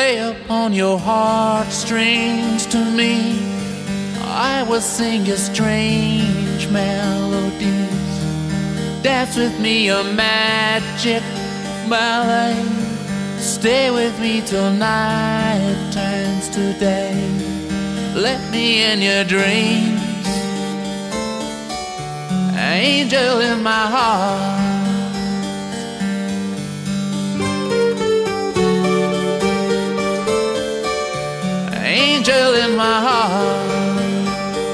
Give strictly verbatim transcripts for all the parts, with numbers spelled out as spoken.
play upon your heartstrings to me. I will sing your strange melodies. Dance with me a magic ballet. Stay with me till night turns to day. Let me in your dreams, angel in my heart. Angel in my heart.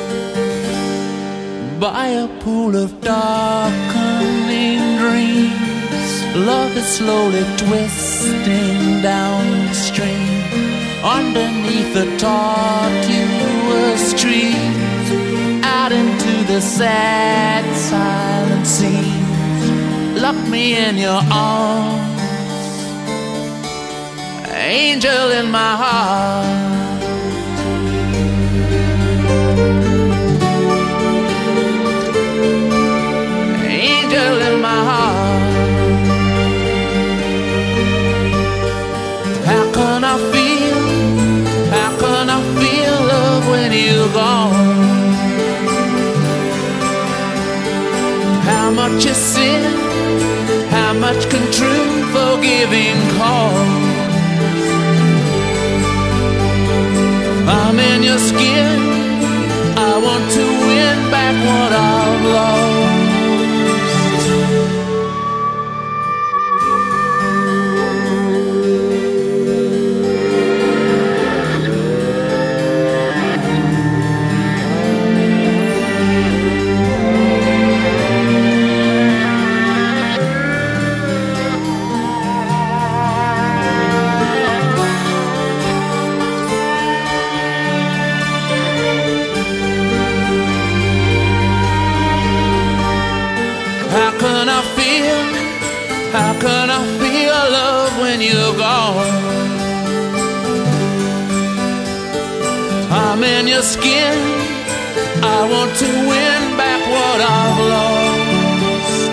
By a pool of darkening dreams, love is slowly twisting downstream. Underneath the tortuous trees, out into the sad silent seas. Lock me in your arms, angel in my heart. Angel in my heart. How can I feel, how can I feel love when you're gone? How much is sin, how much can true forgiving cost? I'm in your skin, I want to win back what I've lost. How can I feel, how can I feel love when you're gone? I'm in your skin, I want to win back what I've lost.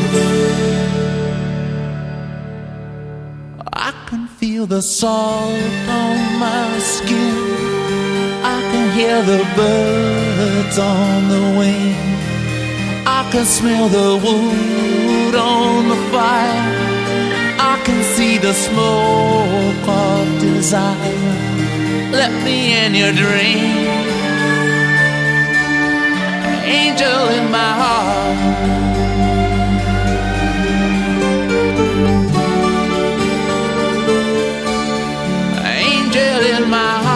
I can feel the salt on my skin, I can hear the birds on the wing, I can smell the wood on the fire, I can see the smoke of desire. Let me in your dream, angel in my heart. Angel in my heart.